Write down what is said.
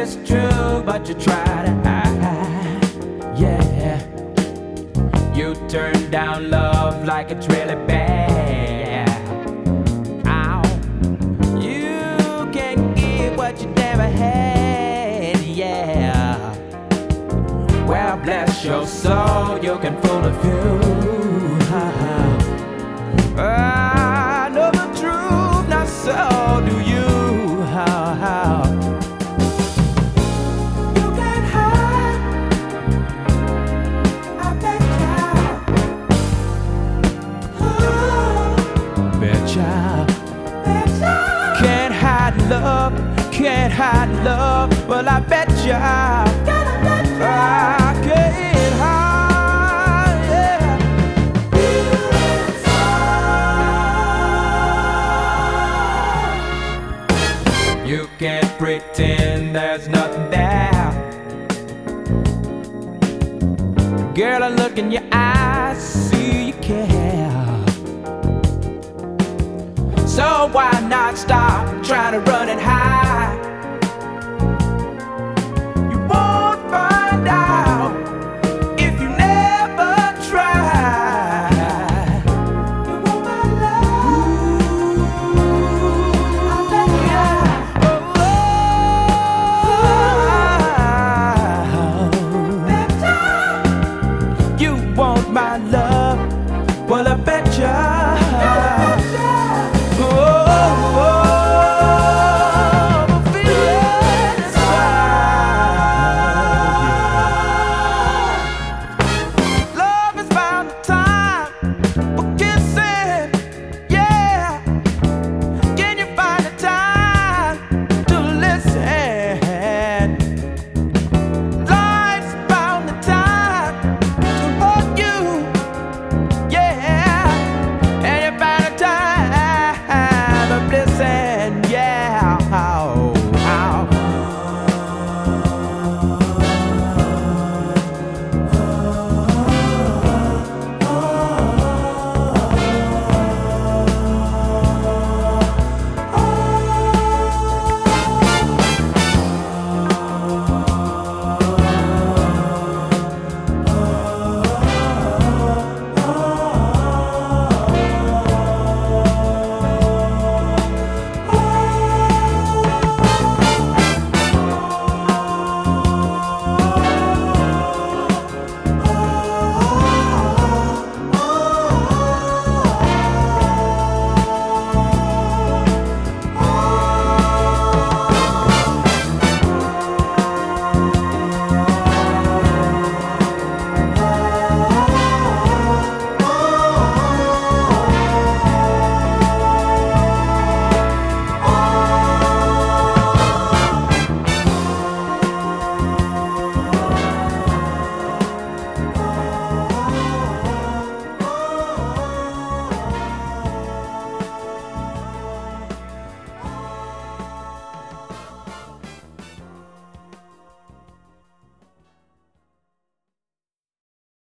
it's true, but you try to hide. Yeah, you turn down love like it's really bad. Ow. You can give what you never had. Yeah. Well, bless your soul, you can fool a few. I know the truth, not so do you. You can hide, I betcha. Can't hide love, can't hide love. Well, I betcha. I can't hide, yeah. You can't pretend there's nothing there. Girl, I look in your eyes, see you care. So why not stop trying to run and hide?